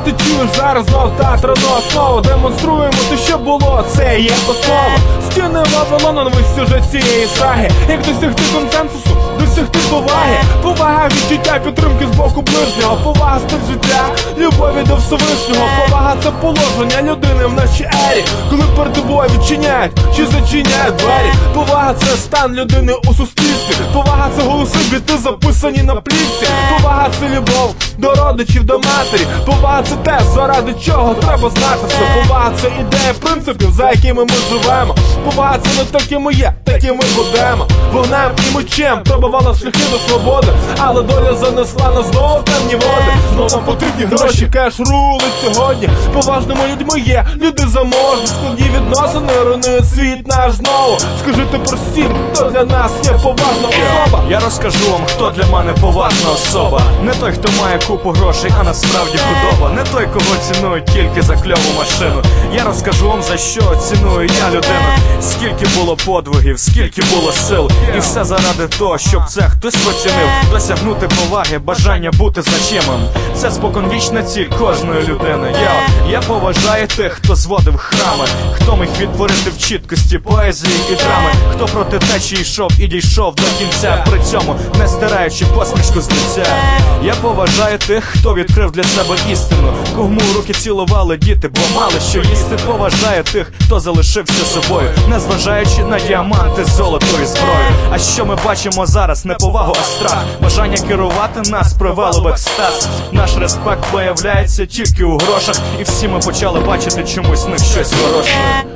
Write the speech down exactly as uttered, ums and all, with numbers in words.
ти чуєш зараз знов театральну основу. Демонструємо те, що було, це є основа. Стіни Вавилона, новий сюжет цієї саги. Як досягти консенсусу, досягти поваги. Повага, відчуття, підтримки з боку ближнього. Повага, стиль життя, любові до Всевишнього. Повага – це положення людини в нашій ері, коли перед тобою відчиняють чи зачиняють двері. Повага – це стан людини у суспільстві. Повага – це голоси біти, записані на плівці. Повага – це любов до родичів, до матері. Повага – це те, заради чого треба знати все. Повага – це ідея принципів, за якими ми живемо. Повага – це не такими є, такими будемо. Вогнем і мечем пробивала шляхи до свободи, але доля занесла нас знову в темні води. Знову нам потрібні гроші, кеш рулить сьогодні. Поважними людьми є люди заможні. Складні відносини руйнують світ наш знову. Скажи ти простім, хто для нас є поважна особа. Я розкажу вам, хто для мене поважна особа. Не той, хто має купу грошей, а насправді худоба. Не той, кого цінують тільки за кльову машину. Я розкажу вам, за що ціную я людину. Скільки було подвигів, скільки було сил. І все заради того, щоб це хтось поцінив. Досягнути поваги, бажання бути значимим. Це споконвічна ціль кожної людини. Я, я поважаю тих, хто зводив храми, хто міг відтворити в чіткості поезії і драми, хто проти течії йшов і дійшов до кінця, при цьому не стираючи посмішку з лиця. Я поважаю тих, хто відкрив для себе істину, кому руки цілували діти, бо мали що їсти. Поважаю тих, хто залишився собою, незважаючи на діаманти, золото і зброю. А що ми бачимо зараз? Не повагу, а страх. Бажання керувати нас привело в екстаз. Наш респект виявляється тільки у грошах, і всі ми почали бачити чомусь в них щось хороше.